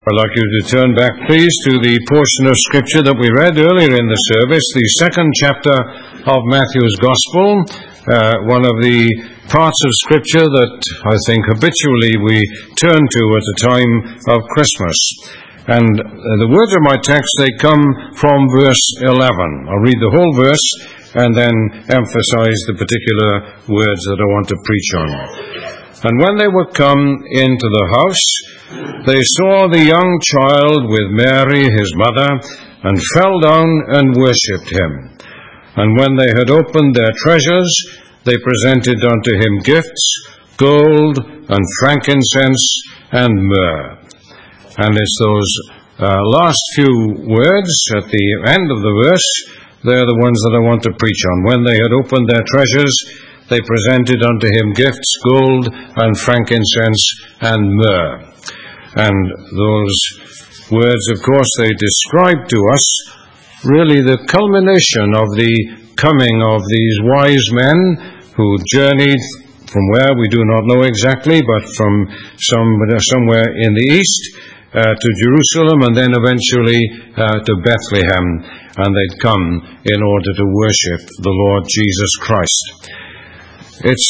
I'd like you to turn back, please, to the portion of Scripture that we read earlier in the service, the second chapter of Matthew's Gospel, one of the parts of Scripture that I think habitually we turn to at a time of Christmas. And the words of my text, they come from verse 11. I'll read the whole verse and then emphasize the particular words that I want to preach on. And when they were come into the house, they saw the young child with Mary his mother, and fell down and worshipped him. And when they had opened their treasures, they presented unto him gifts, gold, and frankincense, and myrrh. And it's those last few words at the end of the verse, they're the ones that I want to preach on. When they had opened their treasures, they presented unto him gifts, gold, and frankincense, and myrrh. And those words, of course, they describe to us really the culmination of the coming of these wise men who journeyed from where we do not know exactly, but from somewhere in the east to Jerusalem, and then eventually to Bethlehem, and they'd come in order to worship the Lord Jesus Christ. It's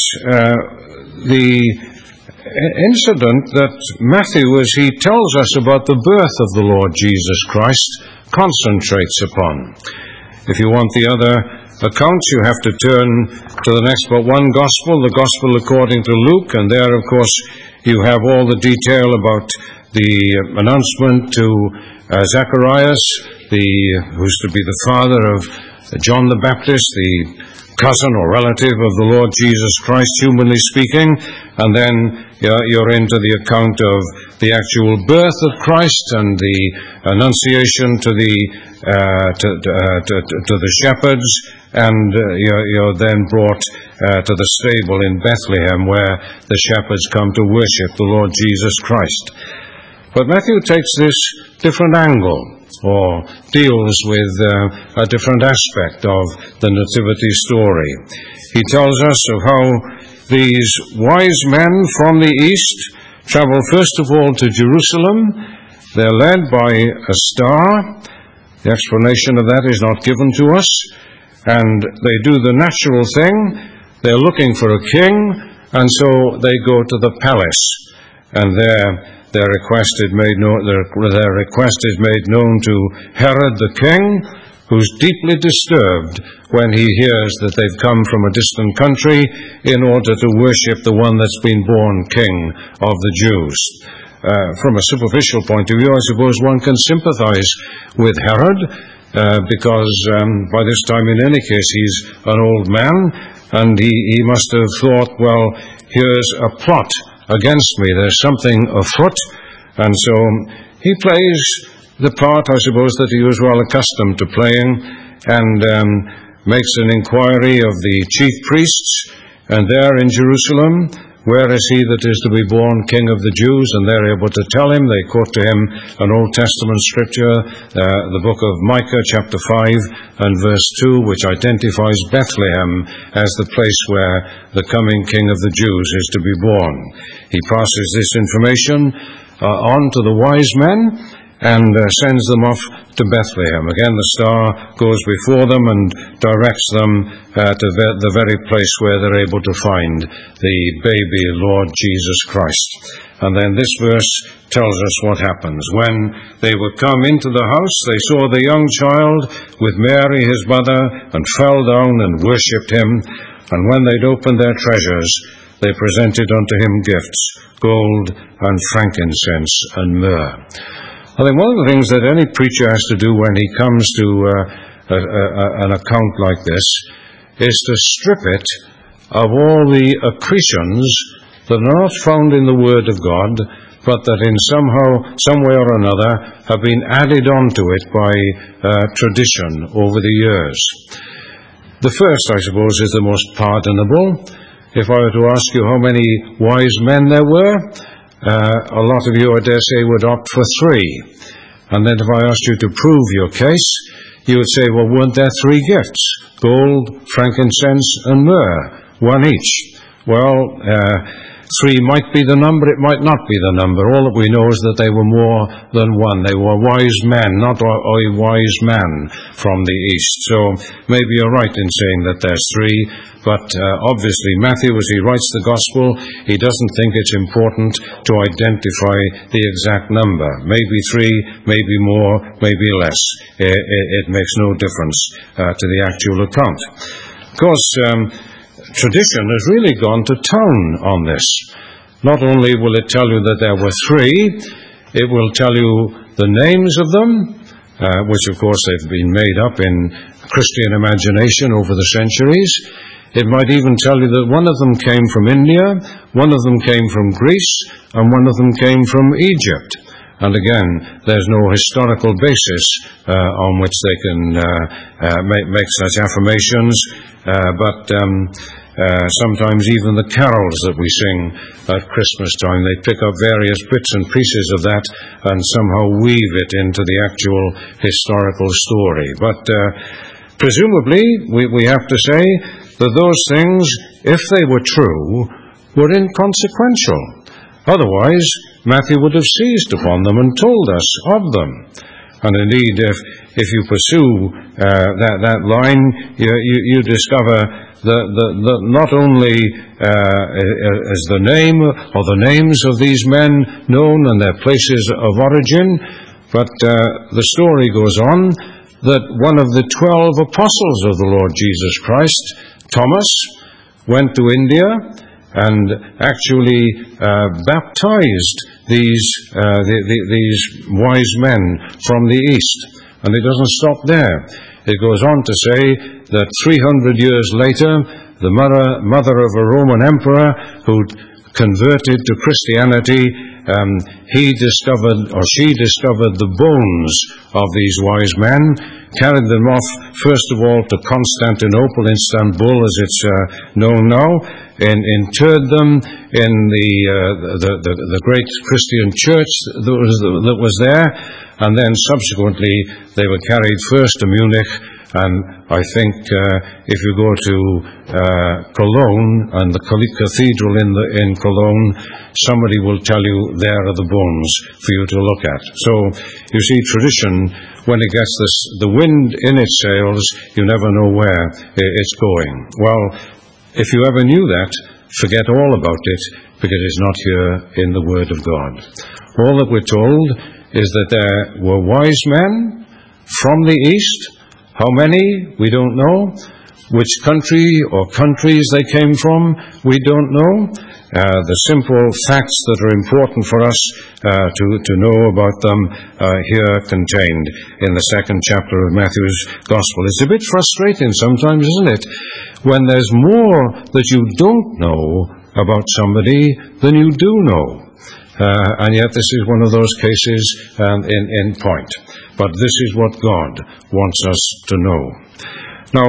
the incident that Matthew, as he tells us about the birth of the Lord Jesus Christ, concentrates upon. If you want the other accounts, you have to turn to the next but one gospel, the gospel according to Luke, and there, of course, you have all the detail about the announcement to Zacharias, who's to be the father of John the Baptist, the cousin or relative of the Lord Jesus Christ, humanly speaking, and then you're into the account of the actual birth of Christ and the annunciation to the shepherds, and you're then brought to the stable in Bethlehem where the shepherds come to worship the Lord Jesus Christ. But Matthew takes this different angle, or deals with a different aspect of the nativity story. He tells us of how these wise men from the east travel first of all to Jerusalem. They're led by a star. The explanation of that is not given to us. And they do the natural thing. They're looking for a king, and so they go to the palace. And their request is made known to Herod the king, who's deeply disturbed when he hears that they've come from a distant country in order to worship the one that's been born king of the Jews. From a superficial point of view, I suppose one can sympathize with Herod, because by this time, in any case, he's an old man, and he must have thought, well, here's a plot against me. There's something afoot. And so he plays the part, I suppose, that he was well accustomed to playing, and makes an inquiry of the chief priests. And there in Jerusalem, where is he that is to be born King of the Jews? And they're able to tell him. They quote to him an Old Testament scripture, the book of Micah, chapter 5 and verse 2, which identifies Bethlehem as the place where the coming King of the Jews is to be born. He passes this information on to the wise men and sends them off to Bethlehem. Again, the star goes before them and directs them to the very place where they're able to find the baby Lord Jesus Christ. And then this verse tells us what happens. When they were come into the house, they saw the young child with Mary his mother, and fell down and worshipped him. And when they'd opened their treasures, they presented unto him gifts, gold and frankincense and myrrh. I think one of the things that any preacher has to do when he comes to an account like this is to strip it of all the accretions that are not found in the Word of God, but that in some way or another, have been added onto it by tradition over the years. The first, I suppose, is the most pardonable. If I were to ask you how many wise men there were, a lot of you, I dare say, would opt for 3. And then if I asked you to prove your case, you would say, well, weren't there 3 gifts? Gold, frankincense, and myrrh, one each. Well, 3 might be the number, it might not be the number. All that we know is that they were more than one. They were wise men, not a wise man from the east. So maybe you're right in saying that there's 3, but obviously Matthew, as he writes the gospel, he doesn't think it's important to identify the exact number. Maybe 3, maybe more, maybe less. It makes no difference to the actual account. Of course, tradition has really gone to town on this. Not only will it tell you that there were 3, it will tell you the names of them, which of course they've been made up in Christian imagination over the centuries. It might even tell you that one of them came from India, one of them came from Greece, and one of them came from Egypt. And again, there's no historical basis on which they can make such affirmations, but sometimes even the carols that we sing at Christmas time, they pick up various bits and pieces of that and somehow weave it into the actual historical story. But presumably, we have to say that those things, if they were true, were inconsequential. Otherwise, Matthew would have seized upon them and told us of them. And indeed, if you pursue that line, you discover that not only is the name or the names of these men known and their places of origin, but the story goes on that one of the 12 apostles of the Lord Jesus Christ, Thomas, went to India and actually baptized these wise men from the east. And it doesn't stop there. It goes on to say that 300 years later, the mother of a Roman emperor who converted to Christianity, she discovered the bones of these wise men, carried them off first of all to Constantinople, Istanbul as it's known now, and interred them in the great Christian church that was there, and then subsequently they were carried first to Munich. And I think if you go to Cologne and the cathedral in Cologne, somebody will tell you there are the bones for you to look at. So you see, tradition, when it gets the wind in its sails, you never know where it's going. Well, if you ever knew that, forget all about it, because it's not here in the Word of God. All that we're told is that there were wise men from the east. How many? We don't know. Which country or countries they came from? We don't know. The simple facts that are important for us to know about them here contained in the 2nd chapter of Matthew's Gospel. It's a bit frustrating sometimes, isn't it? When there's more that you don't know about somebody than you do know. And yet this is one of those cases in point. But this is what God wants us to know. Now,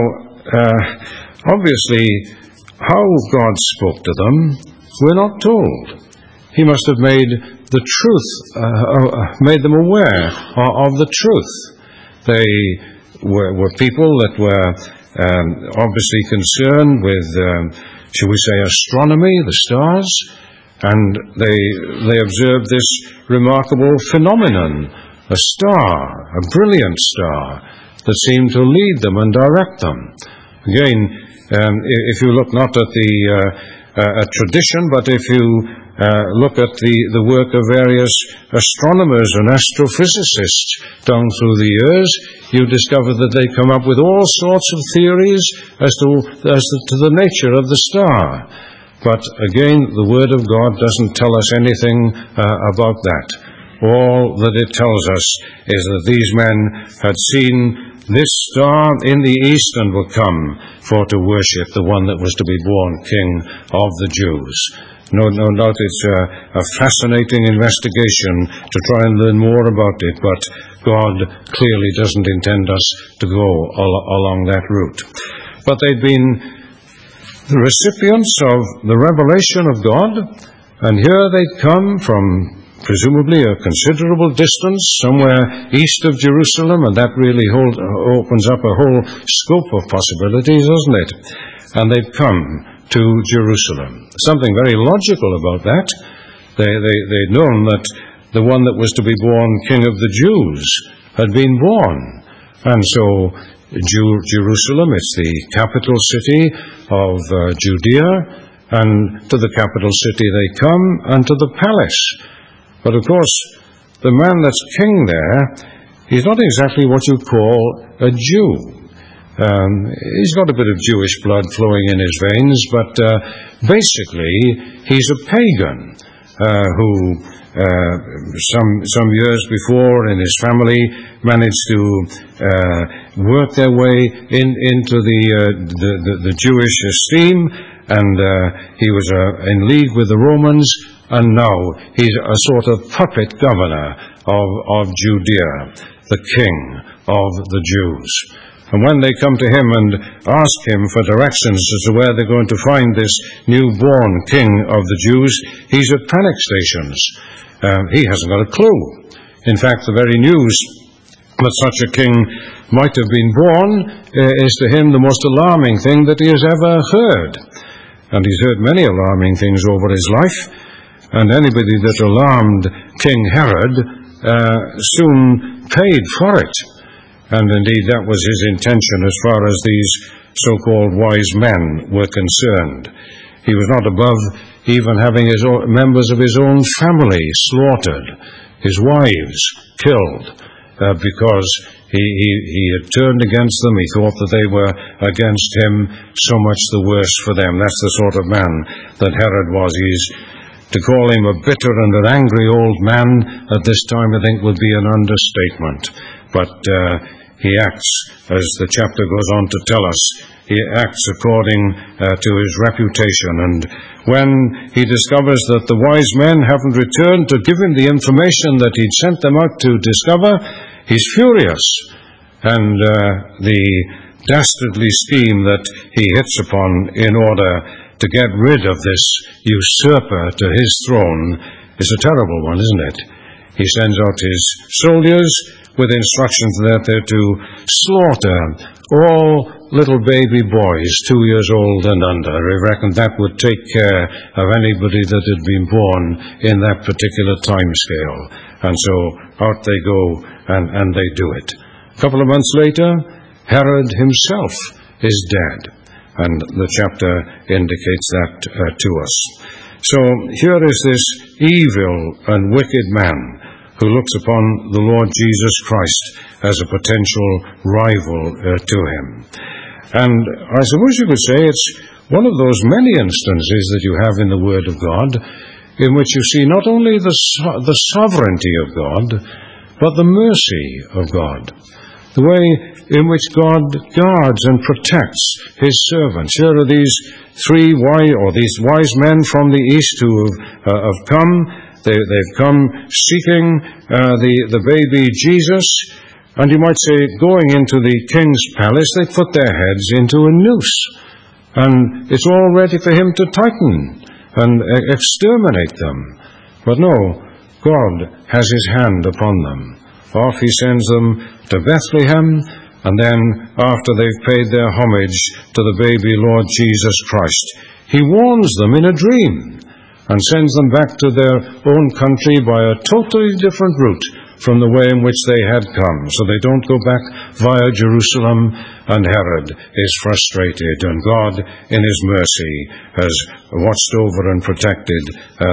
obviously, how God spoke to them, we're not told. He must have made the truth, made them aware of the truth. They were people that were obviously concerned with, shall we say, astronomy, the stars, and they observed this remarkable phenomenon, a star, a brilliant star, that seemed to lead them and direct them. Again, if you look not at the tradition, but if you look at the work of various astronomers and astrophysicists down through the years, you discover that they come up with all sorts of theories as to the nature of the star. But again, the Word of God doesn't tell us anything about that. All that it tells us is that these men had seen this star in the east and were come for to worship the one that was to be born King of the Jews. No doubt it's a fascinating investigation to try and learn more about it, but God clearly doesn't intend us to go along that route. But they'd been the recipients of the revelation of God, and here they'd come from presumably a considerable distance, somewhere east of Jerusalem, and that really opens up a whole scope of possibilities, doesn't it? And they've come to Jerusalem. Something very logical about that. They'd known that the one that was to be born King of the Jews had been born. And so Jerusalem, it's the capital city of Judea, and to the capital city they come, and to the palace. But of course, the man that's king there, he's not exactly what you call a Jew. He's got a bit of Jewish blood flowing in his veins, but basically he's a pagan who some years before in his family managed to work their way into the Jewish esteem, and he was in league with the Romans, and now he's a sort of puppet governor of Judea, the king of the Jews. And when they come to him and ask him for directions as to where they're going to find this newborn king of the Jews, he's at panic stations. He hasn't got a clue. In fact, the very news that such a king might have been born is to him the most alarming thing that he has ever heard. And he's heard many alarming things over his life, and anybody that alarmed King Herod soon paid for it. And indeed that was his intention as far as these so-called wise men were concerned. He was not above even having members of his own family slaughtered, his wives killed, because he had turned against them. He thought that they were against him, so much the worse for them. That's the sort of man that Herod was. To call him a bitter and an angry old man at this time, I think, would be an understatement. But he acts, as the chapter goes on to tell us, he acts according to his reputation. And when he discovers that the wise men haven't returned to give him the information that he'd sent them out to discover, he's furious. And the dastardly scheme that he hits upon in order to get rid of this usurper to his throne is a terrible one, isn't it? He sends out his soldiers with instructions that they're to slaughter all little baby boys 2 years old and under. He reckoned that would take care of anybody that had been born in that particular time scale. And so out they go and they do it. A couple of months later, Herod himself is dead. And the chapter indicates that to us. So here is this evil and wicked man who looks upon the Lord Jesus Christ as a potential rival to him. And I suppose you could say it's one of those many instances that you have in the Word of God in which you see not only the sovereignty of God, but the mercy of God. The way in which God guards and protects his servants. Here are these these wise men from the east who have come. They've come seeking the baby Jesus, and you might say, going into the king's palace, they put their heads into a noose, and it's all ready for him to tighten and exterminate them. But no, God has his hand upon them. Off he sends them to Bethlehem, and then after they've paid their homage to the baby Lord Jesus Christ, he warns them in a dream and sends them back to their own country by a totally different route from the way in which they had come. So they don't go back via Jerusalem, and Herod is frustrated, and God, in his mercy, has watched over and protected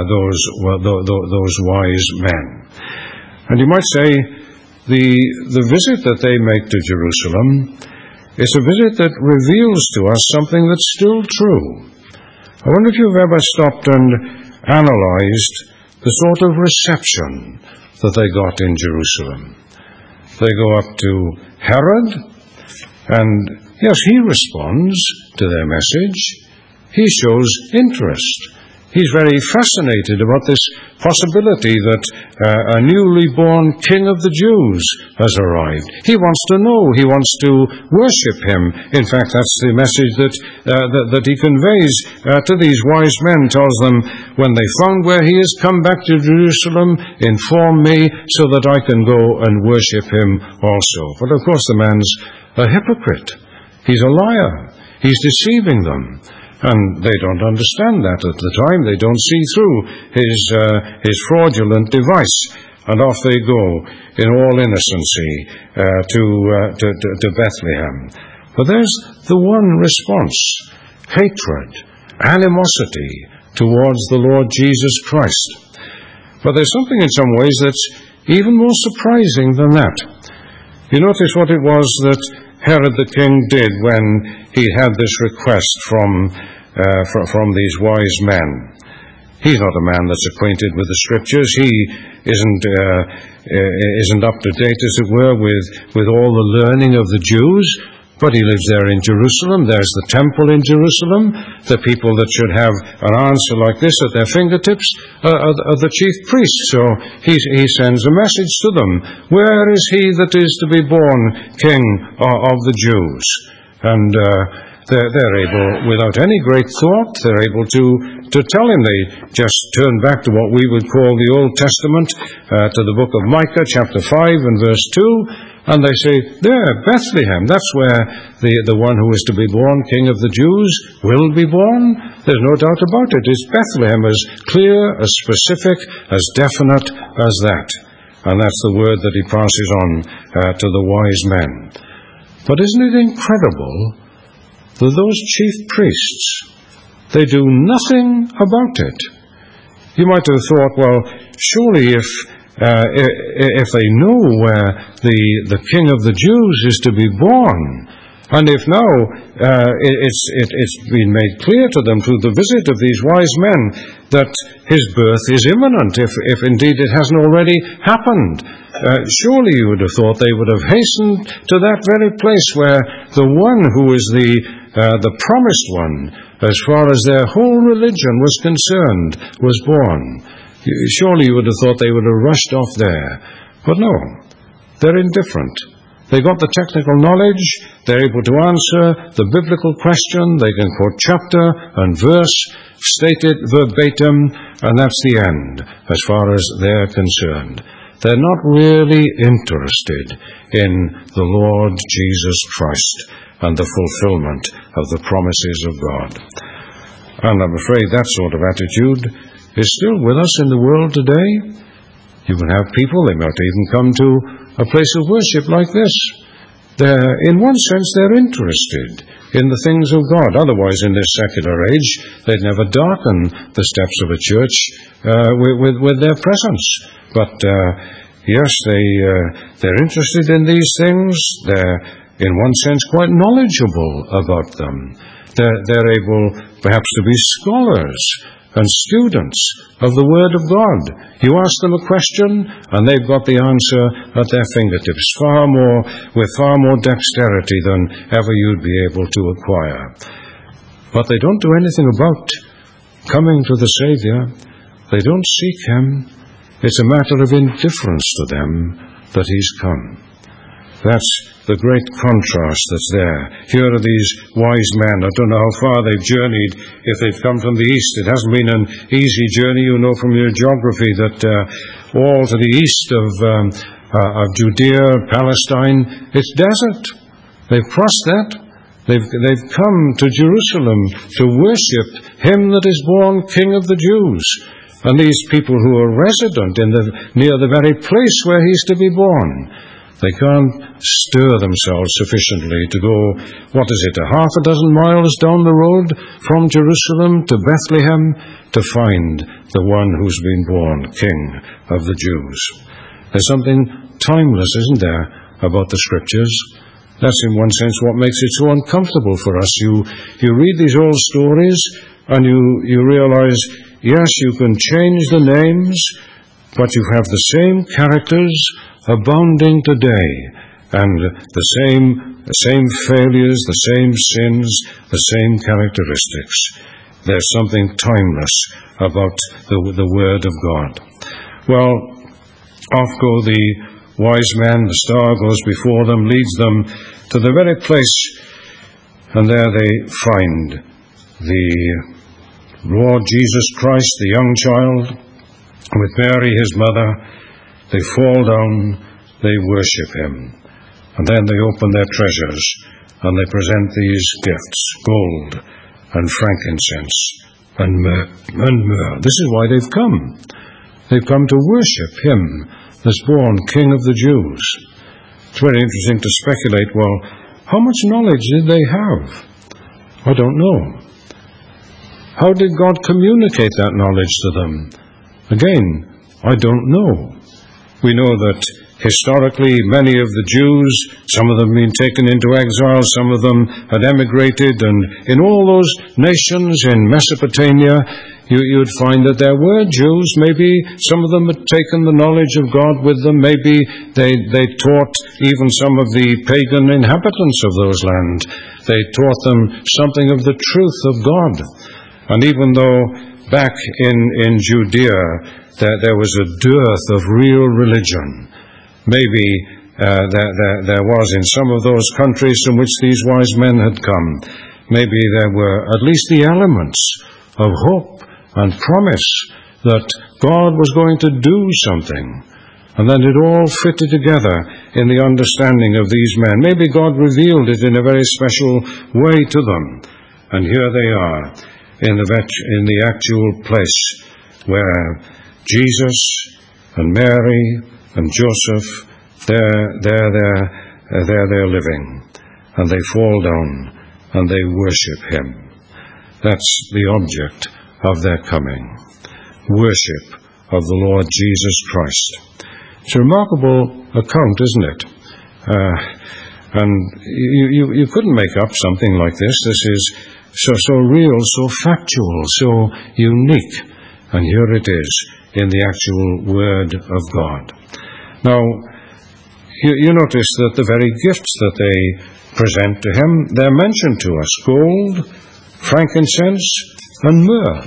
those wise men. And you might say the visit that they make to Jerusalem is a visit that reveals to us something that's still true. I wonder if you've ever stopped and analyzed the sort of reception that they got in Jerusalem. They go up to Herod, and yes, he responds to their message. He shows interest. He's very fascinated about this possibility that a newly born king of the Jews has arrived. He wants to know. He wants to worship him. In fact, that's the message that he conveys to these wise men. Tells them, when they found where he is, come back to Jerusalem, inform me so that I can go and worship him also. But of course the man's a hypocrite. He's a liar. He's deceiving them. And they don't understand that at the time. They don't see through his fraudulent device. And off they go in all innocency to Bethlehem. But there's the one response: hatred, animosity towards the Lord Jesus Christ. But there's something in some ways that's even more surprising than that. You notice what it was that Herod the king did when he had this request from these wise men. He's not a man that's acquainted with the Scriptures. He isn't up to date, as it were, with all the learning of the Jews. But he lives there in Jerusalem. There's the temple in Jerusalem. The people that should have an answer like this at their fingertips are the chief priests. So he sends a message to them. Where is he that is to be born king of the Jews? And they're able, without any great thought, they're able to tell him. They just turn back to what we would call the Old Testament, to the book of Micah, chapter 5 and verse 2. And they say, there, Bethlehem, that's where the one who is to be born king of the Jews will be born. There's no doubt about it. It's Bethlehem, as clear, as specific, as definite as that. And that's the word that he passes on to the wise men. But isn't it incredible that those chief priests, they do nothing about it? You might have thought, well, surely if they know where the King of the Jews is to be born, and if now it's been made clear to them through the visit of these wise men that his birth is imminent, if indeed it hasn't already happened, surely you would have thought they would have hastened to that very place where the one who is the promised one, as far as their whole religion was concerned, was born. Surely you would have thought they would have rushed off there. But no, they're indifferent. They got the technical knowledge, they're able to answer the biblical question, they can quote chapter and verse, state it verbatim, and that's the end, as far as they're concerned. They're not really interested in the Lord Jesus Christ and the fulfillment of the promises of God. And I'm afraid that sort of attitude is still with us in the world today. You can have people, they might even come to a place of worship like this. In one sense, they're interested in the things of God. Otherwise, in this secular age, they'd never darken the steps of a church with their presence. But yes, they're interested in these things. They're, in one sense, quite knowledgeable about them. They're able, perhaps, to be scholars and students of the Word of God. You ask them a question, and they've got the answer at their fingertips, with far more dexterity than ever you'd be able to acquire. But they don't do anything about coming to the Savior. They don't seek Him. It's a matter of indifference to them that He's come. That's the great contrast that's there. Here are these wise men. I don't know how far they've journeyed, if they've come from the east. It hasn't been an easy journey. You know from your geography that all to the east of Judea, Palestine, it's desert. They've crossed that. They've come to Jerusalem to worship Him that is born King of the Jews. And these people who are resident near the very place where He's to be born, they can't stir themselves sufficiently to go, what is it, a half a dozen miles down the road from Jerusalem to Bethlehem to find the one who's been born King of the Jews. There's something timeless, isn't there, about the Scriptures? That's in one sense what makes it so uncomfortable for us. You read these old stories and you realize, yes, you can change the names, but you have the same characters abounding today, and the same failures, the same sins, the same characteristics. There's something timeless about the Word of God. Well, off go the wise men, the star goes before them, leads them to the very place, and there they find the Lord Jesus Christ, the young child, with Mary his mother. They fall down, they worship Him, and then they open their treasures and they present these gifts: gold and frankincense and myrrh. This is why they've come. They've come to worship him as born King of the Jews. It's very interesting to speculate, well, how much knowledge did they have? I don't know. How did God communicate that knowledge to them? Again, I don't know. We know that historically many of the Jews, some of them had been taken into exile, some of them had emigrated, and in all those nations in Mesopotamia, you'd find that there were Jews. Maybe some of them had taken the knowledge of God with them. Maybe they taught even some of the pagan inhabitants of those lands. They taught them something of the truth of God. And even though back in Judea there was a dearth of real religion, maybe there was in some of those countries from which these wise men had come, maybe there were at least the elements of hope and promise that God was going to do something. And then it all fitted together in the understanding of these men. Maybe God revealed it in a very special way to them. And here they are in the actual place where Jesus and Mary and Joseph, they're living. And they fall down and they worship him. That's the object of their coming. Worship of the Lord Jesus Christ. It's a remarkable account, isn't it? And you couldn't make up something like this. This is so real, so factual, so unique. And here it is in the actual Word of God. Now, you notice that the very gifts that they present to him, they're mentioned to us: gold, frankincense, and myrrh.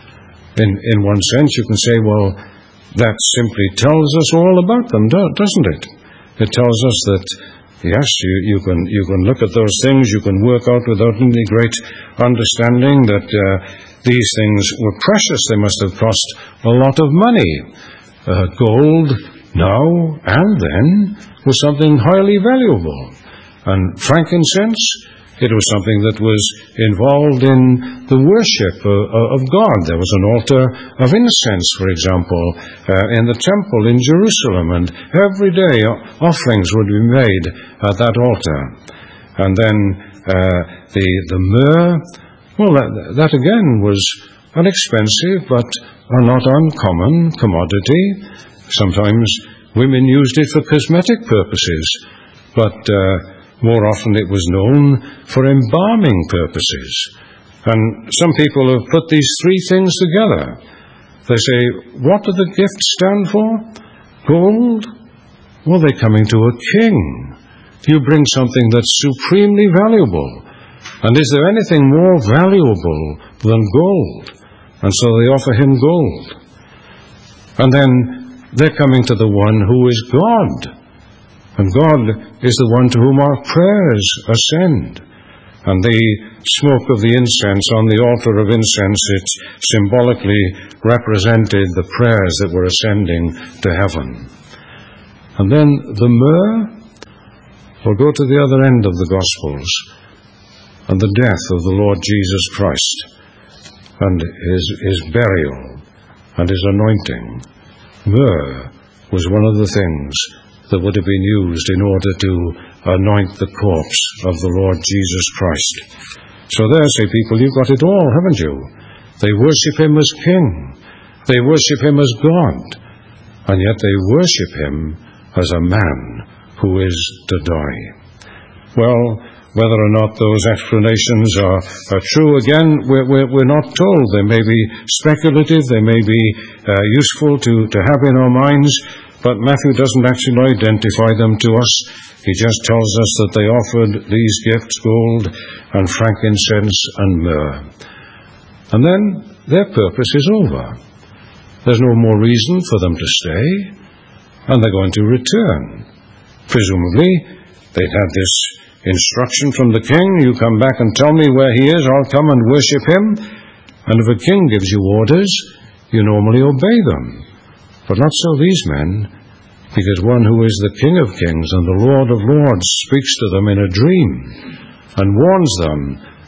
In one sense, you can say, well, that simply tells us all about them, doesn't it? It tells us that, yes, you can look at those things, you can work out without any great understanding that these things were precious. They must have cost a lot of money. Gold, now and then, was something highly valuable. And frankincense, it was something that was involved in the worship of God. There was an altar of incense, for example, in the temple in Jerusalem, and every day offerings would be made at that altar. And then the myrrh, well, that again was an expensive but a not uncommon commodity. Sometimes women used it for cosmetic purposes, but more often it was known for embalming purposes. And some people have put these three things together. They say, what do the gifts stand for? Gold? Well, they're coming to a king. You bring something that's supremely valuable. And is there anything more valuable than gold? And so they offer him gold. And then they're coming to the one who is God. And God is the one to whom our prayers ascend. And the smoke of the incense on the altar of incense, it symbolically represented the prayers that were ascending to heaven. And then the myrrh, we'll go to the other end of the Gospels, and the death of the Lord Jesus Christ, and his burial, and his anointing. Myrrh was one of the things that would have been used in order to anoint the corpse of the Lord Jesus Christ. So there, say people, you've got it all, haven't you? They worship him as king. They worship him as God. And yet they worship him as a man who is to die. Well, whether or not those explanations are true, again, we're not told. They may be speculative, they may be useful to have in our minds, but Matthew doesn't actually identify them to us. He just tells us that they offered these gifts, gold and frankincense and myrrh. And then their purpose is over. There's no more reason for them to stay, and they're going to return. Presumably, they'd had this instruction from the king: you come back and tell me where he is, I'll come and worship him. And if a king gives you orders, you normally obey them. But not so these men, because one who is the King of Kings and the Lord of Lords speaks to them in a dream and warns them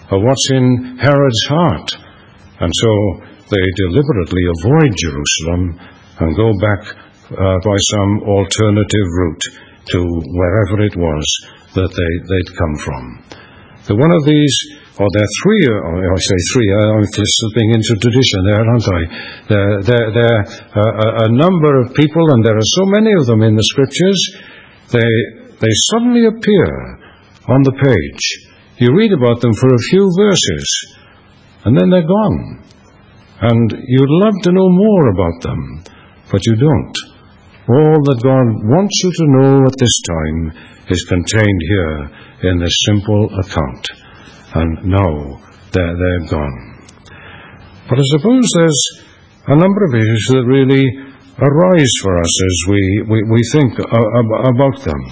what's in Herod's heart. And so they deliberately avoid Jerusalem and go back by some alternative route to wherever it was that they'd come from. So one of these, or there are three, I say three, I'm slipping into tradition there, aren't I? There are a number of people, and there are so many of them in the Scriptures, they suddenly appear on the page. You read about them for a few verses, and then they're gone. And you'd love to know more about them, but you don't. All that God wants you to know at this time is contained here in this simple account. And now they're gone. But I suppose there's a number of issues that really arise for us as we think about them.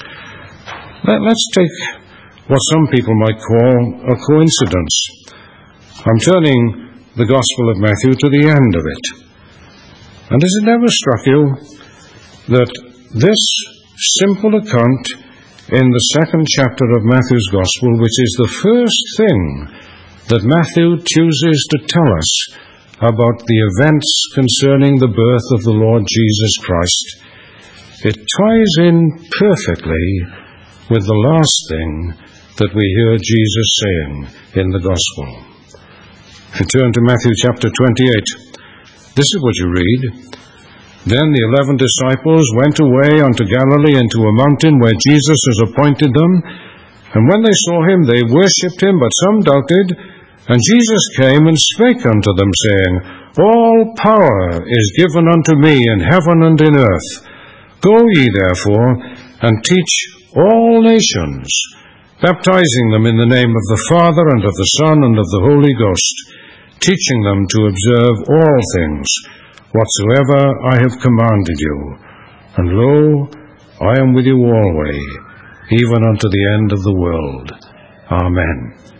Let's take what some people might call a coincidence. I'm turning the Gospel of Matthew to the end of it. And has it ever struck you that this simple account in the second chapter of Matthew's Gospel, which is the first thing that Matthew chooses to tell us about the events concerning the birth of the Lord Jesus Christ, it ties in perfectly with the last thing that we hear Jesus saying in the Gospel. If you turn to Matthew chapter 28, this is what you read. Then the 11 disciples went away unto Galilee into a mountain where Jesus has appointed them. And when they saw him, they worshipped him, but some doubted. And Jesus came and spake unto them, saying, All power is given unto me in heaven and in earth. Go ye therefore, and teach all nations, baptizing them in the name of the Father, and of the Son, and of the Holy Ghost, teaching them to observe all things whatsoever I have commanded you. And lo, I am with you always, even unto the end of the world. Amen.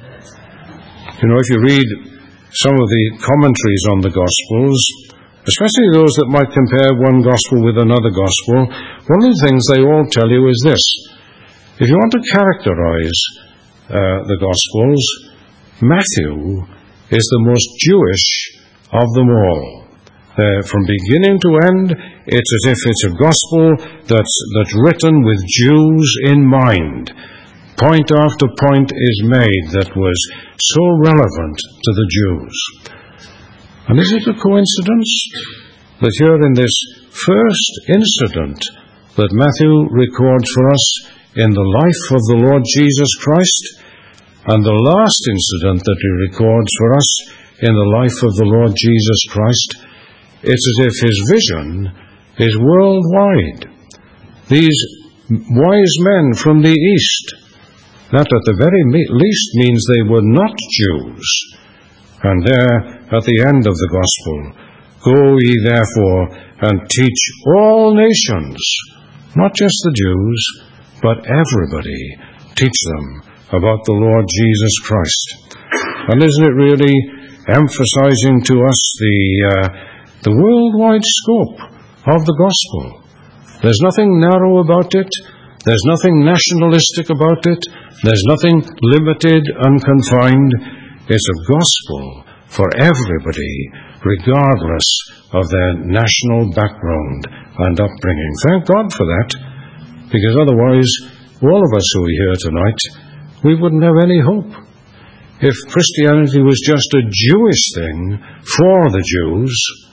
You know, if you read some of the commentaries on the Gospels, especially those that might compare one Gospel with another Gospel, one of the things they all tell you is this. If you want to characterize the Gospels, Matthew is the most Jewish of them all. From beginning to end, it's as if it's a gospel that's written with Jews in mind. Point after point is made that was so relevant to the Jews. And is it a coincidence that here in this first incident that Matthew records for us in the life of the Lord Jesus Christ, and the last incident that he records for us in the life of the Lord Jesus Christ, it's as if his vision is worldwide. These wise men from the East, that at the very least means they were not Jews. And there, at the end of the Gospel, Go ye therefore and teach all nations, not just the Jews, but everybody. Teach them about the Lord Jesus Christ. And isn't it really emphasizing to us the worldwide scope of the gospel? There's nothing narrow about it. There's nothing nationalistic about it. There's nothing limited and confined. It's a gospel for everybody, regardless of their national background and upbringing. Thank God for that, because otherwise, all of us who are here tonight, we wouldn't have any hope. If Christianity was just a Jewish thing for the Jews,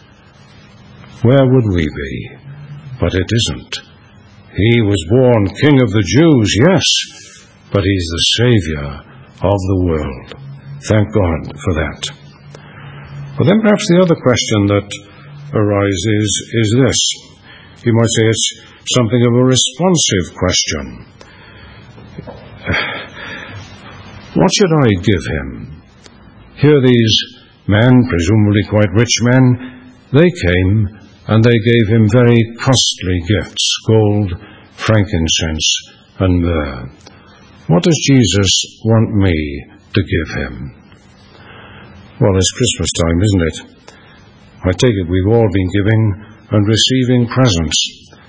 where would we be? But it isn't. He was born King of the Jews, yes, but he's the Savior of the world. Thank God for that. But then perhaps the other question that arises is this. You might say it's something of a responsive question. What should I give him? Here these men, presumably quite rich men, they came and they gave him very costly gifts, gold, frankincense, and myrrh. What does Jesus want me to give him? Well, it's Christmas time, isn't it? I take it we've all been giving and receiving presents.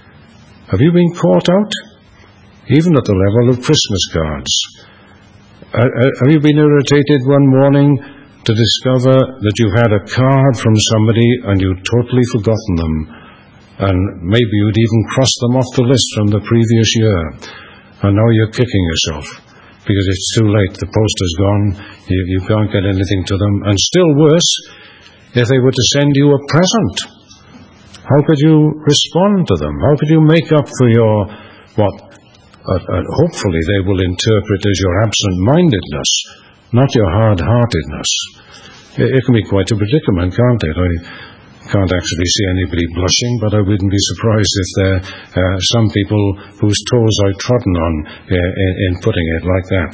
Have you been caught out? Even at the level of Christmas cards. Have you been irritated one morning to discover that you've had a card from somebody and you'd totally forgotten them, and maybe you'd even crossed them off the list from the previous year, and now you're kicking yourself because it's too late, the post is gone, you can't get anything to them? And still worse, if they were to send you a present, how could you respond to them? How could you make up for your, hopefully they will interpret as your absent-mindedness, not your hard-heartedness? It can be quite a predicament, can't it? I can't actually see anybody blushing, but I wouldn't be surprised if there are some people whose toes I've trodden on in putting it like that.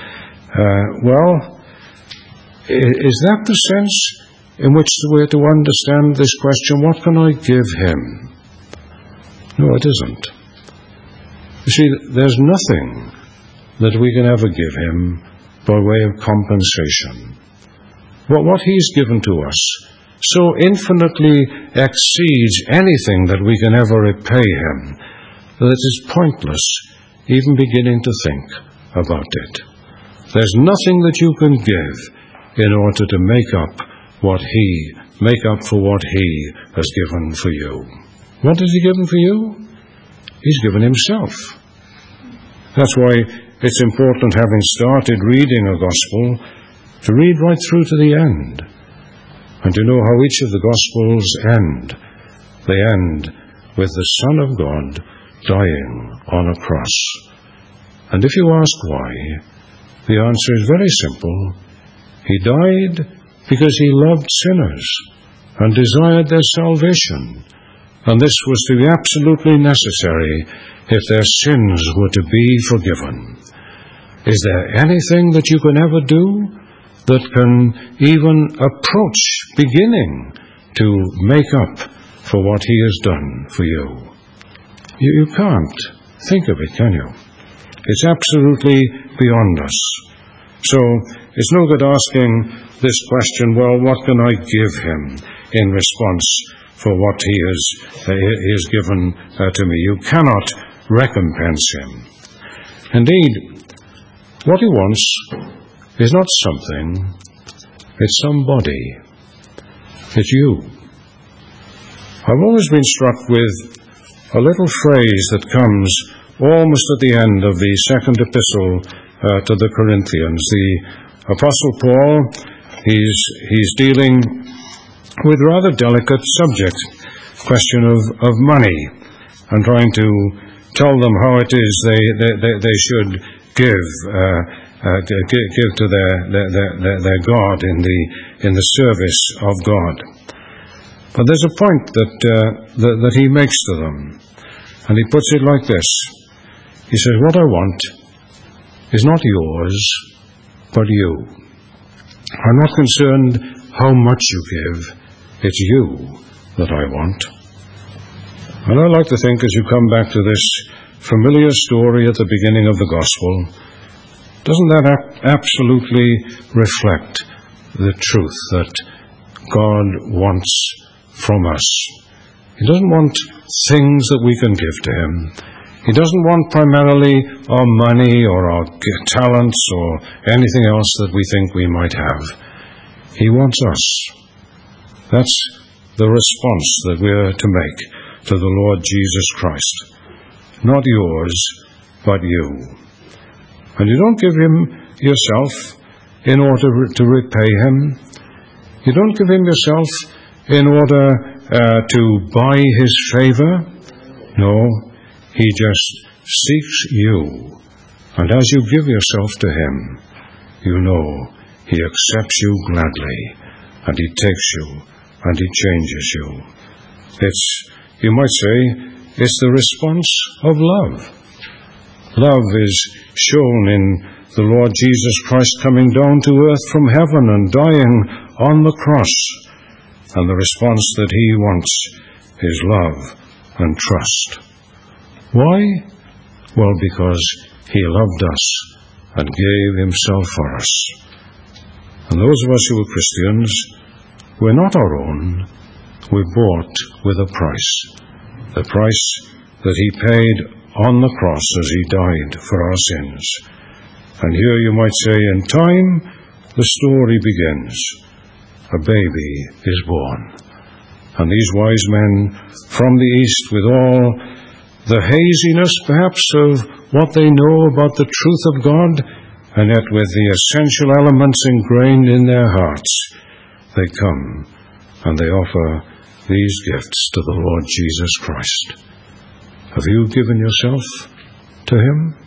Is that the sense in which we're to understand this question, what can I give him? No, it isn't. You see, there's nothing that we can ever give him by way of compensation. What he's given to us so infinitely exceeds anything that we can ever repay him that it is pointless even beginning to think about it. There's nothing that you can give in order to make up for what he has given for you. What has he given for you? He's given himself. That's why it's important, having started reading a gospel, to read right through to the end, and to know how each of the gospels end. They end with the Son of God dying on a cross. And if you ask why, the answer is very simple. He died because he loved sinners and desired their salvation, and this was to be absolutely necessary if their sins were to be forgiven. Is there anything that you can ever do that can even approach beginning to make up for what he has done for you? You can't think of it, can you? It's absolutely beyond us. So it's no good asking this question, well, what can I give him in response for what he has given to me? You cannot recompense him. Indeed, what he wants is not something, it's somebody. It's you. I've always been struck with a little phrase that comes almost at the end of the second epistle to the Corinthians. The Apostle Paul, he's dealing with a rather delicate subject, question of money, and trying to tell them how it is they should give to their God in the service of God. But there's a point that he makes to them, and he puts it like this. He says, what I want is not yours, but you. I'm not concerned how much you give. It's you that I want. And I like to think, as you come back to this familiar story at the beginning of the Gospel, doesn't that absolutely reflect the truth that God wants from us? He doesn't want things that we can give to him. He doesn't want primarily our money or our talents or anything else that we think we might have. He wants us. That's the response that we're to make to the Lord Jesus Christ. Not yours, but you. And you don't give him yourself in order to repay him. You don't give him yourself in order to buy his favor. No, he just seeks you. And as you give yourself to him, you know he accepts you gladly, and he takes you, and he changes you. You might say, it's the response of love. Love is shown in the Lord Jesus Christ coming down to earth from heaven and dying on the cross. And the response that he wants is love and trust. Why? Well, because he loved us and gave himself for us. And those of us who are Christians, we're not our own. We're bought with a price. The price that he paid on the cross as he died for our sins. And here you might say, in time, the story begins. A baby is born. And these wise men from the east, with all the haziness perhaps of what they know about the truth of God, and yet with the essential elements ingrained in their hearts, they come and they offer these gifts to the Lord Jesus Christ. Have you given yourself to Him?